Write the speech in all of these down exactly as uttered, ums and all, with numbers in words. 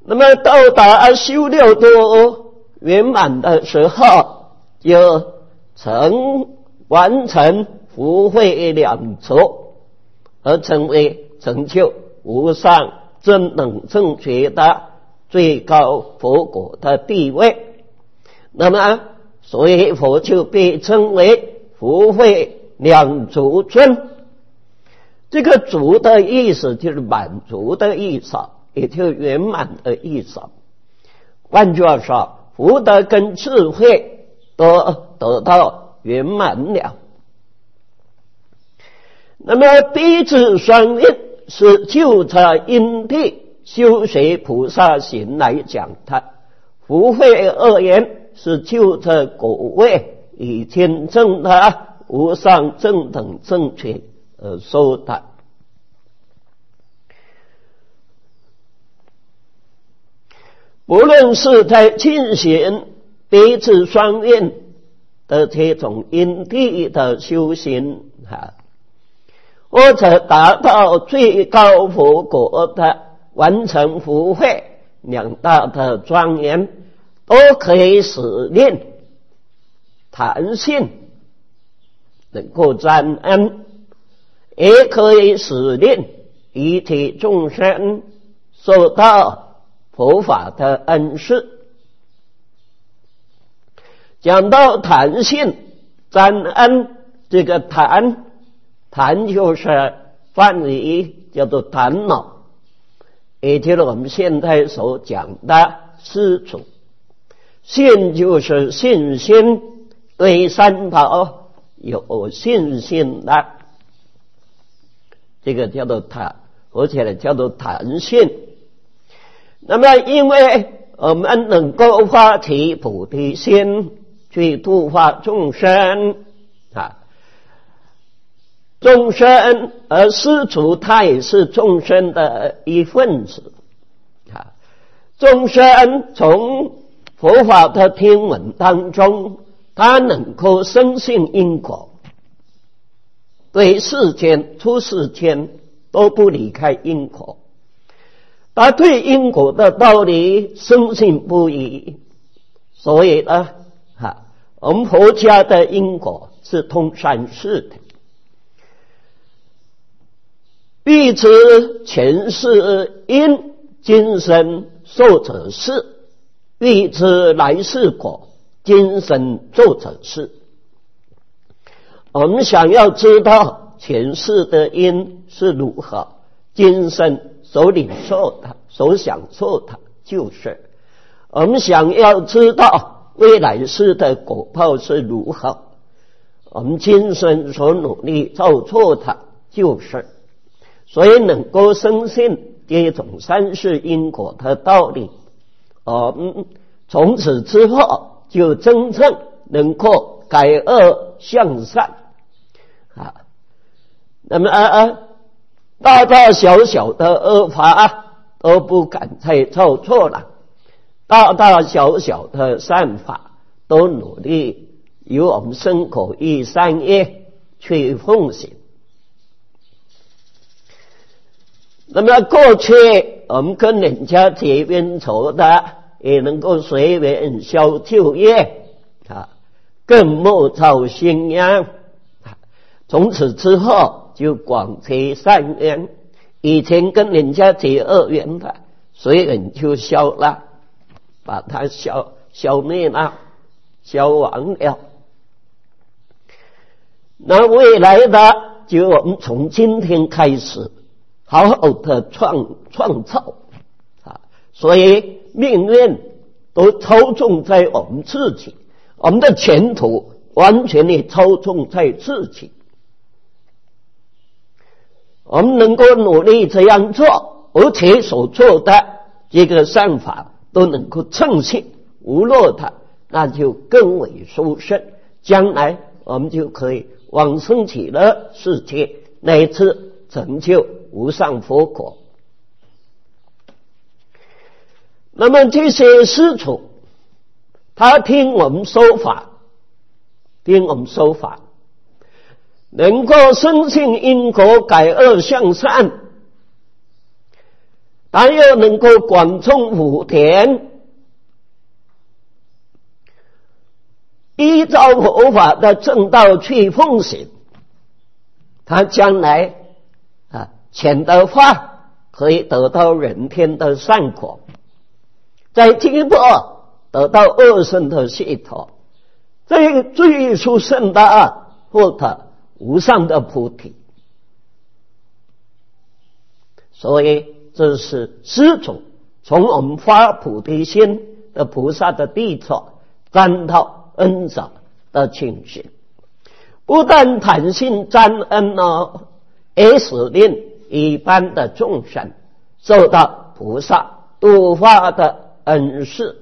那么到达修六度圆满的时候，就成完成福慧两足，而成为成就无上正等正觉的最高佛果的地位。那么所以佛就被称为福慧两足尊。这个足的意思就是满足的意思，也就是圆满的意思。换句话说，福德跟智慧都得到圆满了。那么鼻子双运是就着因地修学菩萨行来讲的，福慧二言是就着果位以天正的无上正等正觉而说的。不论是在进行鼻子双运的这种因地的修行啊，或者达到最高佛果的完成福慧两大的庄严，都可以使令弹性能够沾恩，也可以使令一体众生受到佛法的恩赐。讲到弹性沾恩，这个弹弹就是梵语叫做弹脑，也就是我们现在所讲的施主。信就是信心，对三宝有信心的，这个叫做弹，而且呢叫做弹性。那么因为我们能够发起菩提心去度化众生啊，众生而施主他也是众生的一份子啊。众生从佛法的听闻当中，他能够深信因果，对世间出世间都不离开因果，他对因果的道理深信不疑。所以呢啊，我们佛家的因果是通三世的，欲知前世因，今生受者是；欲知来世果，今生做者是。我们想要知道前世的因是如何，今生所领受的、所享受的就是；我们想要知道未来世的果报是如何，我们今生所努力造作的就是。所以能够深信这种三世因果的道理，我们从此之后就真正能够改恶向善啊。那么啊，大大小小的恶法都不敢再造作了，大大小小的善法都努力由我们身口意三业去奉行。那么过去我们跟人家结冤仇的，也能够随缘消旧业啊，更莫造新殃。从此之后就广结善缘，以前跟人家结恶缘的，随缘就消了，把它消消灭了，消亡了。那未来的就我们从今天开始好好的创创造啊，所以命运都操纵在我们自己，我们的前途完全的操纵在自己。我们能够努力这样做，而且所做的这个善法都能够称性无漏的，那就更为殊胜。将来我们就可以往生极乐世界，乃至成就无上佛果。那么这些施主，他听我们说法，听我们说法，能够深信因果，改恶向善， 他又能够广种福田，依照佛法的正道去奉行，他将来啊钱的话可以得到人天的善果，再进一步得到二圣的解脱，这最殊胜的或者无上的菩提。所以这是师祖从我们发菩提心的菩萨的地座沾到恩者的情形，不但谈信沾恩呢，也使令一般的众生受到菩萨度化的恩赐。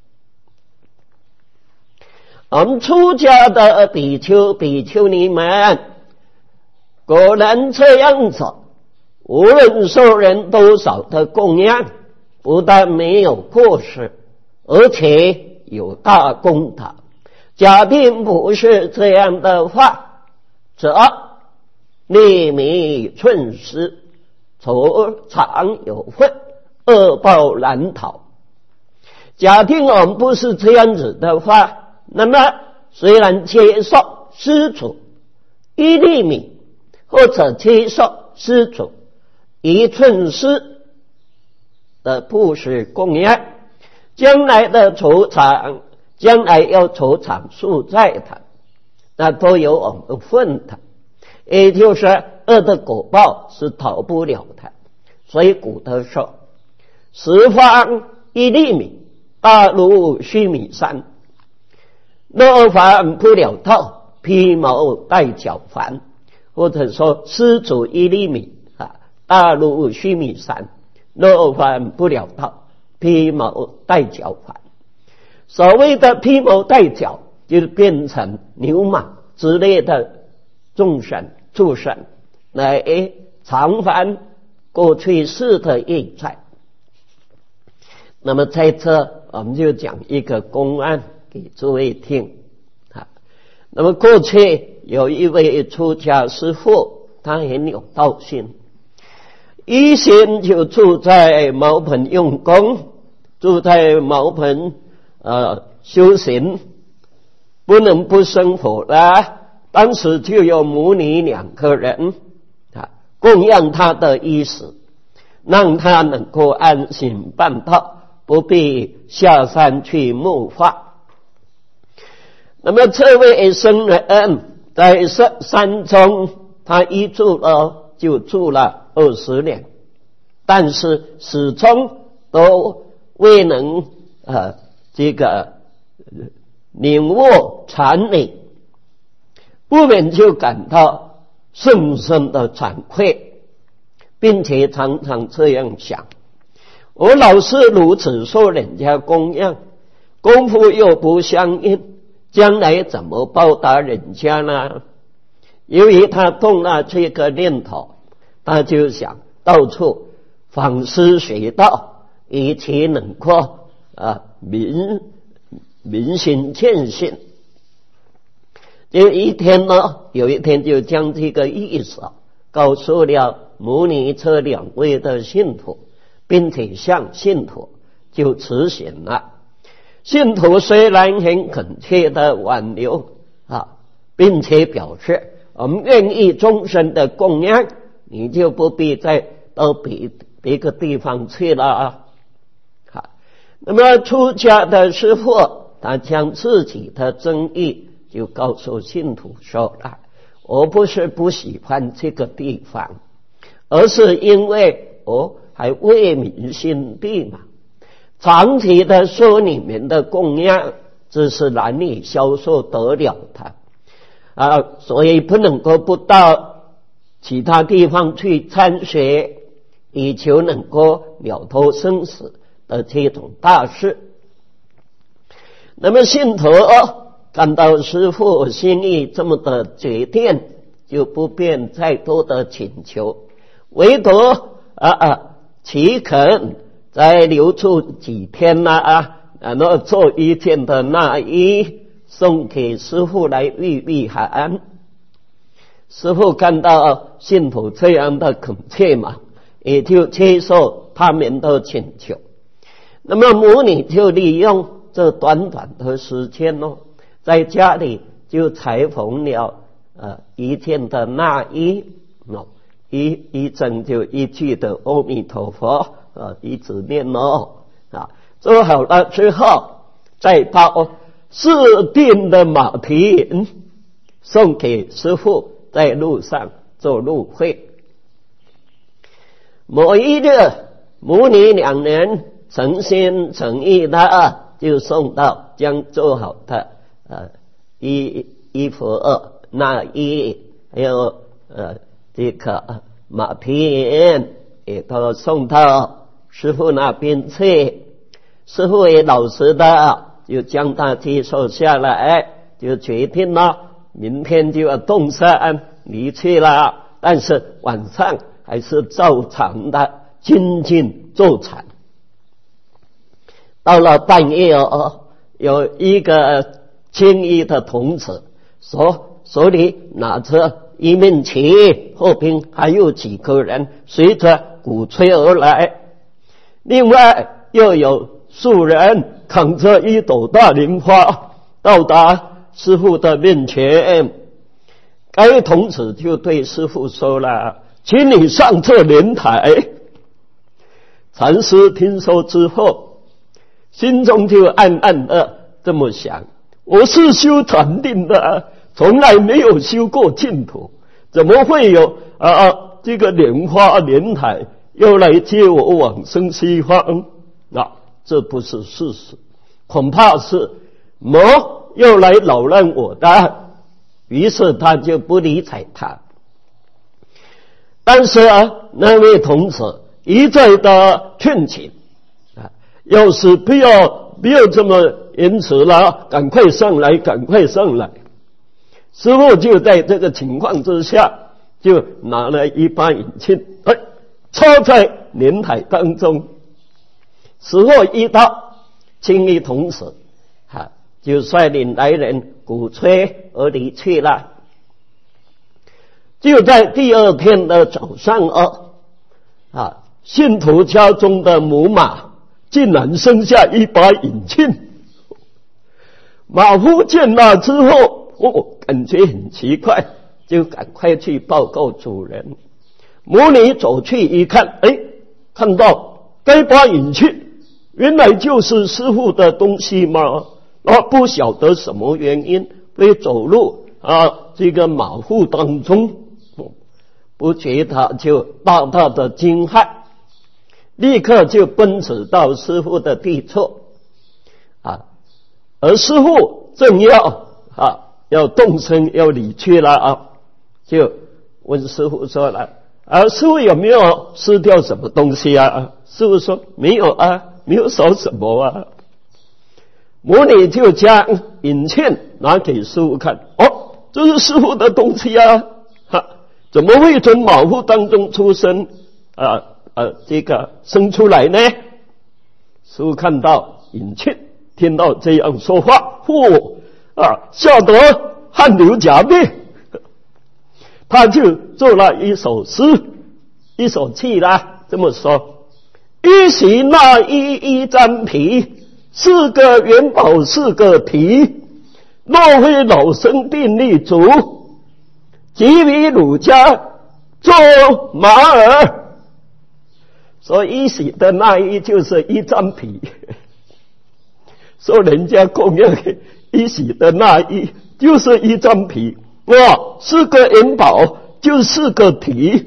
我们出家的比丘比丘尼们果然这样子，无论受人多少的供养，不但没有过失，而且有大功德。假定不是这样的话，则利民寸失，愁肠有份，恶报难逃。假定我们不是这样子的话，那么虽然接受施主一粒米，或者接受施主一寸丝的布施供养，将来的酬偿，将来要酬偿数在的，那都有我们的份的，也就是恶的果报是逃不了的。所以古德说，十方一粒米，大如须弥山，若犯不了道，披毛戴角幡。或者说施主一粒米啊，大如须弥山，若犯不了道，披毛戴角幡。所谓的披毛戴角，就是变成牛马之类的众生畜生来偿还过去世的业债。那么在这我们就讲一个公案给诸位听啊。那么过去有一位出家师父，他很有道心，一心就住在茅棚用功，住在茅棚呃修行，不能不生火了。当时就有母女两个人啊供养他的衣食，让他能够安心办道，不必下山去木化。那么这位僧人在山中，他一住了就住了二十年，但是始终都未能呃这个领悟禅理，不免就感到深深的惭愧，并且常常这样想：我老是如此受人家供养，功夫又不相应，将来怎么报答人家呢？由于他动了这个念头，他就想到处访师学道，以其能够啊明明心见性。就一天呢，有一天就将这个意思告诉了母女这两位的信徒，并且向信徒就辞行了。信徒虽然很恳切的挽留啊，并且表示我们愿意终身的供养，你就不必再到别别个地方去了啊。好，那么出家的师父，他将自己的真意就告诉信徒说了：我不是不喜欢这个地方，而是因为我还为民心地嘛。长期的受你们的供养，这是难以消受得了的啊，所以不能够不到其他地方去参学，以求能够了脱生死的这种大事。那么信徒感到师父心意这么的决定，就不便再多的请求，唯独啊啊岂肯再留住几天呢啊，然后做一件的内衣送给师父来御御寒。师父看到信徒这样的恳切嘛，也就接受他们的请求。那么母女就利用这短短的时间哦，在家里就裁缝了呃一件的内衣哦，一一整就一句的阿弥陀佛呃一直念哦啊，做好了之后，再把四锭的马蹄送给师父，在路上做路会。某一日，母女两人诚心诚意的就送到将做好的呃衣衣服内衣，还有呃这个马蹄也都送到师父那边去。师父也老实的就将他接受下来，就决定了明天就要动身离去了，但是晚上还是照常的精进坐禅。到了半夜哦，有一个青衣的童子手手里拿着一面旗，后边还有几个人随着鼓吹而来，另外又有数人扛着一斗大莲花到达师父的面前。该童子就对师父说了，请你上这莲台。禅师听说之后，心中就暗暗的这么想，我是修禅定的，从来没有修过净土，怎么会有啊这个莲花莲台要来接我往生西方？啊，这不是事实，恐怕是魔要来扰乱我的。于是他就不理睬他。但是啊，那位童子一再的劝请啊，要是不要不要这么延迟了，赶快上来，赶快上来。师父就在这个情况之下，就拿了一把引磬，哎，插在莲台当中。时候一到，青衣童子啊，就率领来人鼓吹而离去了。就在第二天的早上哦，啊，信徒家中的母马竟然生下一把引磬。马夫见了之后，哦，感觉很奇怪，就赶快去报告主人。母女走去一看，哎，看到该把引磬原来就是师父的东西吗？啊，不晓得什么原因被走入啊这个马户当中，不觉他就大大的惊骇，立刻就奔驰到师父的地处啊，而师父正要啊要动身要离去了啊，就问师父说了啊，师父有没有失掉什么东西啊？师父说没有啊，没有少什么啊。母女就将引磬拿给师父看，哦，这是师父的东西啊，哈，怎么会从马户当中出生啊啊这个生出来呢？师父看到引磬，听到这样说话，嚯啊，吓得汗流浃背，他就做了一首诗，一首气啦，这么说：一洗那一一张皮，四个元宝四个蹄，若非老生定力足，即为儒家做马儿。所以一洗的那一就是一张皮，说人家供养一洗的那一就是一张皮，哇，四个元宝就四个蹄。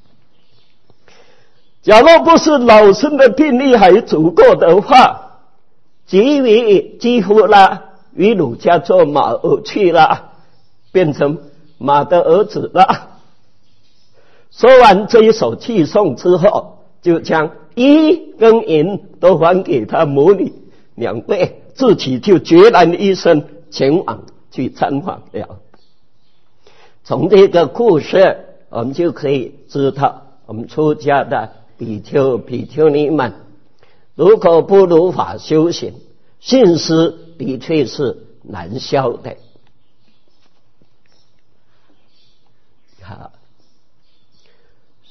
假若不是老生的定力还足够的话，即为几乎啦与儒家做马儿去了，变成马的儿子了。说完这一首气颂之后，就将一跟银都还给他母女两位，自己就决然一生前往去参访了。从这个故事我们就可以知道，我们出家的比丘比丘尼们如果不如法修行，信施的确是难消的。好，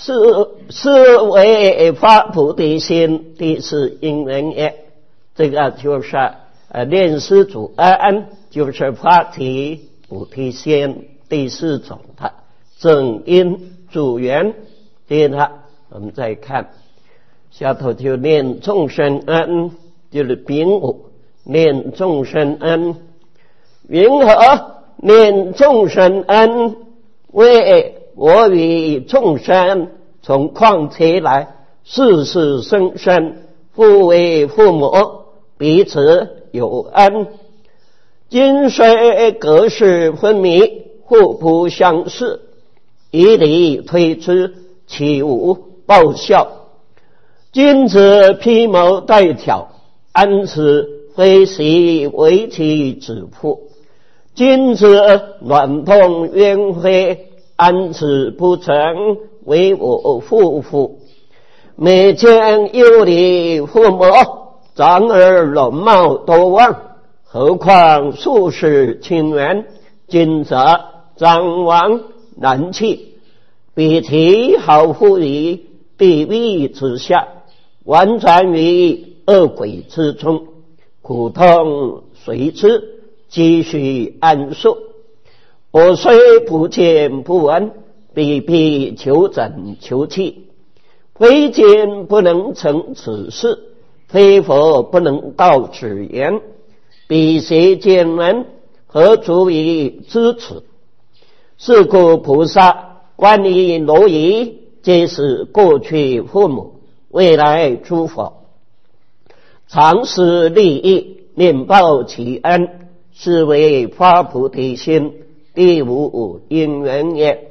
是是为发菩提心，第四因缘也。这个就是呃念师主安，就是发提菩提心第四种的正因主缘。接着我们再看下头，就念众生恩，就是丙午念众生恩。云何念众生恩？为我与众生从况且来，世世生生，互为父母，彼此有恩。今虽隔世分明，互不相识，以礼推之，岂无报效？君子披谋戴挑，安此非习为其子父？君子暖碰冤非，安此不成为我父父？每见有礼父母，长儿容貌多旺，何况数世亲缘？今则长王难弃，彼其好乎于地狱之下，完全于恶鬼之中，苦痛随之，继续安宿。我虽不见不闻，必必求诊求气。非今不能成此事，非佛不能道此言。彼邪见闻，何足以知此？是故菩萨观于蝼蚁，皆是过去父母，未来诸佛，常施利益，念报其恩，是为发菩提心第五因缘也。